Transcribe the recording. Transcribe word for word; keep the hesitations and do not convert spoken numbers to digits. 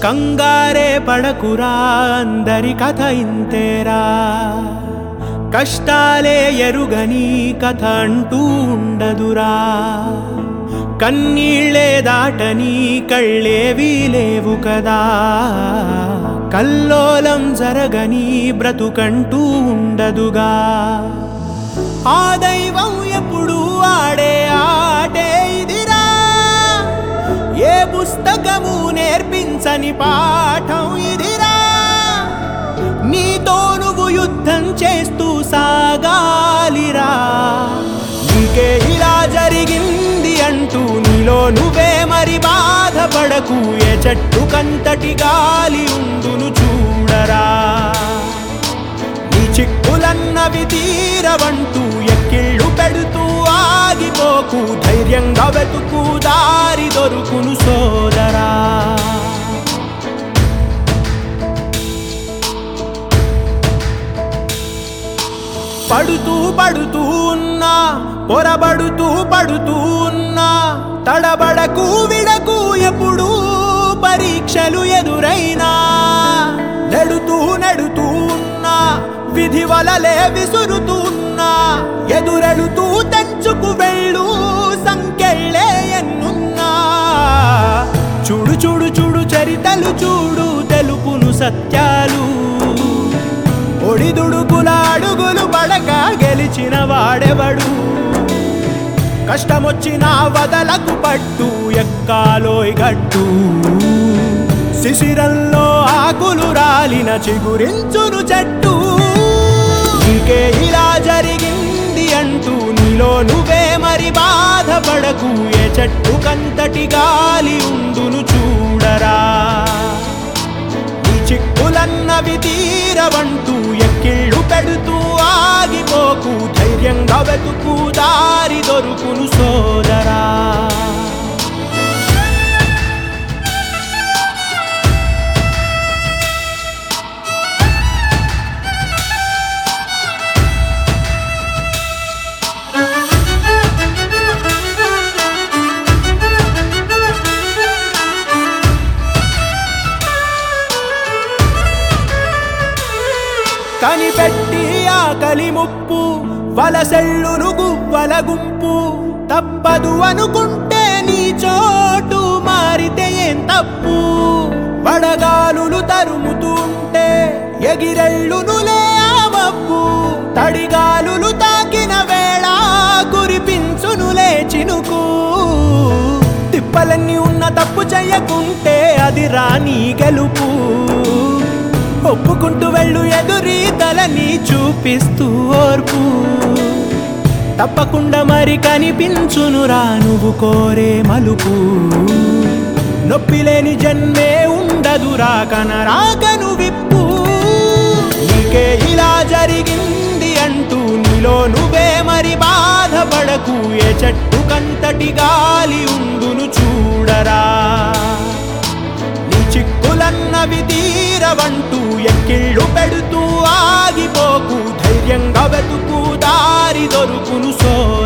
కంగారే పడకురా అందరి కథ ఇంతేరా కష్టాలే ఎరుగని కథ అంటూ ఉండదురా కన్నీళ్ళే దాటని కళ్ళేవీ లేవు కదా కల్లోలం జరగని బ్రతుకంటూ ఉండదుగా ఆ దైవం ఎప్పుడు ఆడే ఆటే ఇదిరా ఏ పుస్తకము నేర్పించని పాఠం ఇదిరా నీతో నువ్వు యుద్ధం చేస్తూ సాగాలిరా నీకే ఇలా జరిగింది అంటూ నీలో నువ్వే మరి బాధపడకు ఏ చెట్టు కంతటి గాలి ఉండును చూడరా నీ చిక్కులన్నవి తీరవంటూ ఎక్కిళ్ళు పెడుతూ ఆగిపోకు ధైర్యంగా వెతుకు దారి దొరుకును సోదరా పడుతూ పడుతూ ఉన్నా పొరబడుతూ పడుతూ ఉన్నా తడబడకు విడకు ఎప్పుడు పరీక్షలు ఎదురైనా నెడుతూ నెడుతూ ఉన్నా విధి వలలే విసురుతున్నా ఎదురెడుతూ తెంచుకు వెళ్ళు సంకెళ్ళే ఎన్నున్నా చూడు చూడు చూడు చరితలు చూడు తెలుపును సత్యాలు ఒడిదుడుకుల అడుగులు పడక గెలిచిన వాడెవడు కష్టమొచ్చినా వదలకు పట్టు ఎక్కాలోయ్ గట్టు శిశిరంలో ఆకులు రాలిన చిగురించును చెట్టు నీకే ఇలా జరిగింది అంటూ నీలో నువ్వే మరి బాధపడకు ఏ చెట్టు కంతటి గాలి ఉండును చూడరా చిక్కులన్నవి తీరవంటూ ఎక్కిళ్ళు పెడుతూ ఆగిపోకు ధైర్యంగా వెతుకు దారి దొరుకును సోదరా కనిపెట్టి ఆకలి ముప్పు వలసెళ్ళును గువ్వల గుంపు తప్పదు అనుకుంటే నీ చోటు మారితే ఏం తప్పు వడగాలులు తరుముతూ ఉంటే ఎగిరెళ్ళునులే ఆ మబ్బు తడిగాలులు తాకిన వేళ కురిపించునులే చినుకు తిప్పలన్నీ ఉన్న తప్పు చెయ్యకుంటే అది రాని గెలుపు ఒప్పుకుంటూ వెళ్ళు ఎదురీతలని చూపిస్తూ ఓర్పు తప్పకుండా మరి కనిపించునురా నువ్వు కోరే మలుపు నొప్పి లేని జన్మే ఉండదురా కనరాకను విప్పు నీకే ఇలా జరిగింది అంటూ నీలో నువ్వే మరి బాధపడకు ఏ చెట్టు కంతటి గాలి ఉండును చూడరా చిక్కులన్నవి తీరవంటూ ఎక్కిళ్ళు పెడుతూ ఆగిపోకు ధైర్యంగా వెతుకు దారి దొరుకును సో